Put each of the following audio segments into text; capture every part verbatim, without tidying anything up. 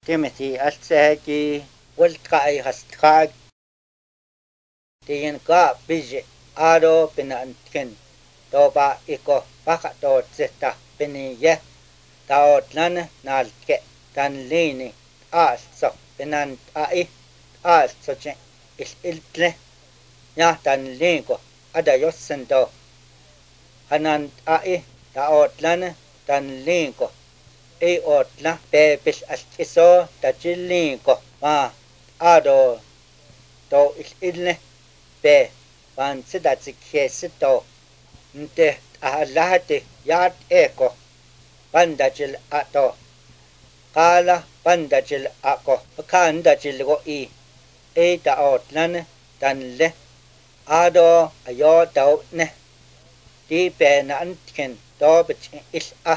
Timothy altsehki waltqai hastqak tiyan ka bije aro pinantken toba iko baka totseta piniye taotlan nalke tanlini also pinant ai also chen il iltle ya tanlinko adayosento hanant ai taotlan tanlinko ei otla pepis alkiso tachilinko ma ado to il ilne pe van sidatsikesito nte ahalahati yat eko pandachil ato kala pandachil ako kandachil go i e taotlan tanle ado ayo tautne di pe na antken to bich il a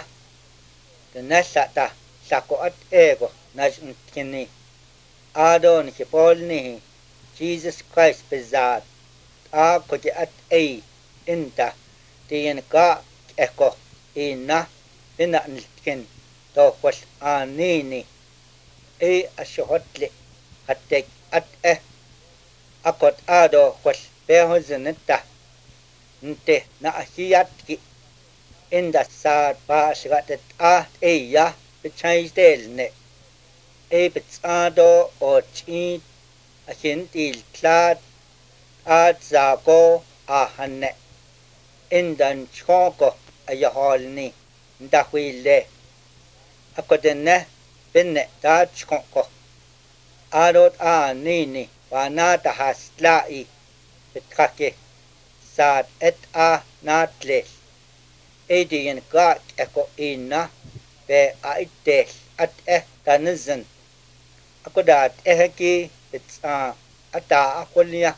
Nasata sakoat ego najnkini adon kipolni Jesus Christ bezat a koti at ei inta tien ka eko ina ina nkin to kwal anini e ashohotli hatek at e akot ado kwal behozinita nte na ahiyatki inda saat pa shigatet a eya bichaistelne e bitsado o chi ahintil tlat at zako ahanne indan choko ayaholni ndahwile akodenne binne ta choko arot a nini wanata haslai bitkake saat et a natle Edian got echo ina be aitel at eh tanizan akodat eheki it's a ata akolia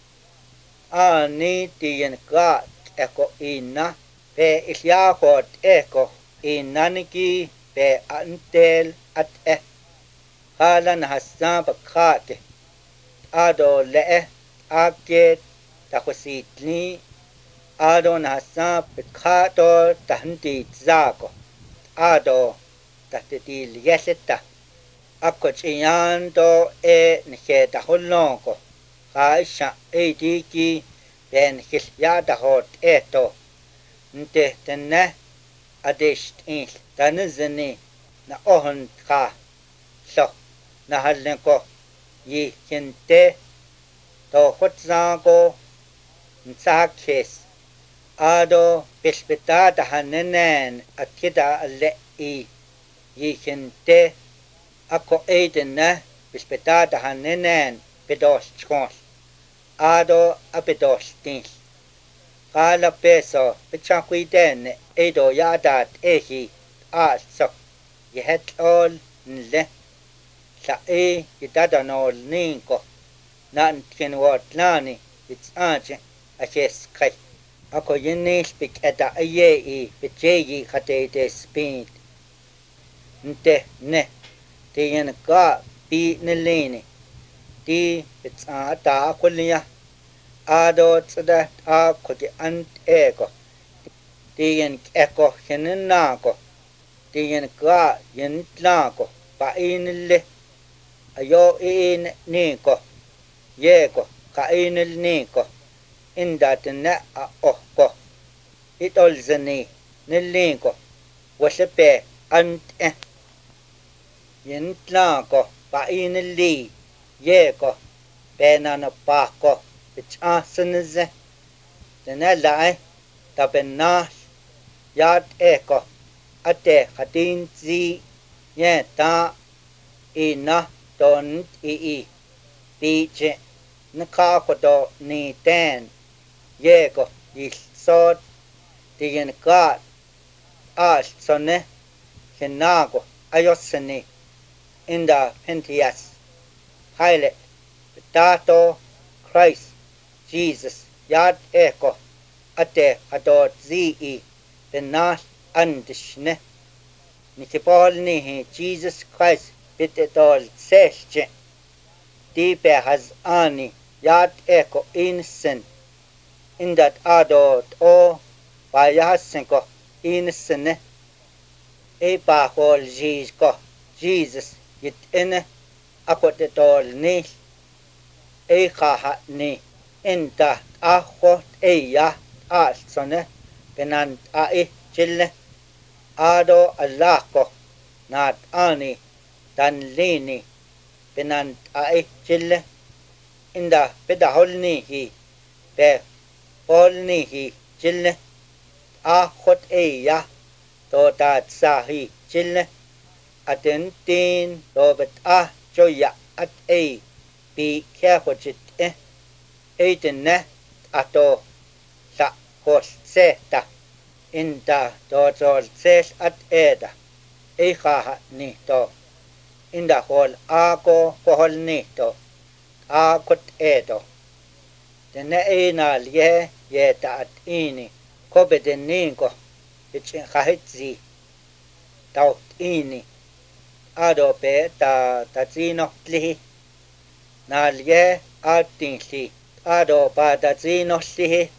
a ni dian got echo ina be ilyakot echo inaniki be antel at eh halan hasan bakate ado le aket takwasitni Adon hasa pikato tahanti zako ado tahtetil yeseta ako chiyanto e niketa holonko kaisha e diki ben hilyata hot eto nte tenne adisht in tanizani na ohon ka so na halenko yi kinte to hotzanko nsakes ado bispitata hanenen akida le i yikente ako edena bispitata hanenen pedos chkons ado apedos tins kala peso bichakwiden edo yadat ehi aso yehet ol nle sa e yitadanol ninko nan kinwotlani it's anje aches kai ako yinis pik eta aye i picheyi khatete speed nte ne tiyan ka pi nilini ti it's ata kulia ado tsada a koti ant ego tiyan eko hinako tiyan ka yintlako pa inle ayo in niko yeko ka inil niko indatna a ohko itolzani nilinko washape ant eh yintlako pa inli yeko penana pako bichasnize tenalai tabenna yat eko ate khatinzi yeta ina ton i i piche nakakodo ni ten yeko yisot tiyan ka as sone hinago ayosani inda pentias haile tato Christ Jesus yad eko ate adot zi i benas andishne nikipol nihi Jesus Christ bitetol seshche tipe has ani yad eko innocent in that adot o payasenko innocent e pa hol Jesus Jesus يتئن أكو تطولني أي خاحني إنت أخوت إياه أصنه بنانت أي جلة آدو ألاكو نات آني تنليني بنانت أي جلة إندا بدهولني هي بقولني هي جلة أخوت إياه تو تات ساهي جلة أتنتين تو بتأه جويا أت أي بي كيخو جت إيه أي تنه أتو لا خوش سيتا إنتا تو تول سيش أت إيدا أي خاها نيتو إندا خول آكو فهول نيتو آكوت إيدو تنه أي نال يه يتا أت إيني كو بدنينكو بچين خاهت زي توت إيني آدو بي تا تزينو تليه نال يه آتين لي آدو با تزينو ليه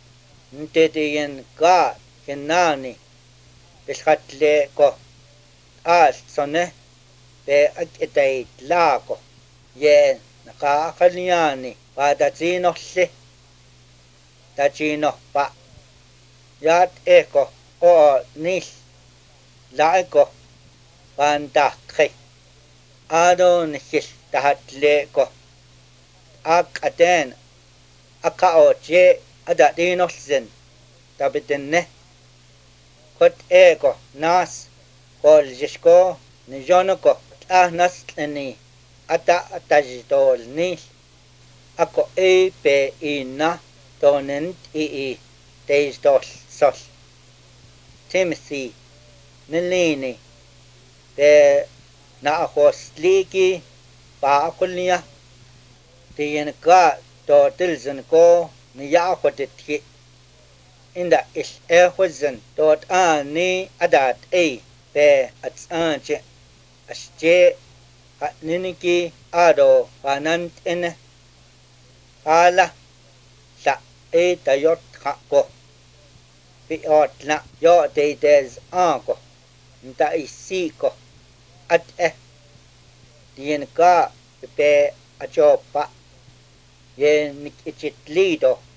نتدين قا كناني بشخط ليكو آس سنه بي أكتايت لاكو يه نقا خلياني با تزينو ليه تزينو با يات إيكو أو نيل لايكو بانداكي آدو نخيل تحت ليكو أك أتين أكا أوجي أدا دينو سن تابدنه كت إيكو ناس قول جشكو نجونكو أه نسلني أتا أتجدول نيل أكو إي بي إينا توننت إي إي تيجدول سول تيمثي نليني بي نأخوص ليكي باقلنيا تيينكا تو تلزنكو نياخو تتكي إندا إش إيخوزن توت آني أدات إي بي أتسانجي أشجي أتنينكي آدو بانانت إنه قالا لا إي تيوت خاكو في أوتنا يو تيدز آنكو نتا إسيكو أت إيه تيينكا بي أجوبا يه نك إجت ليدو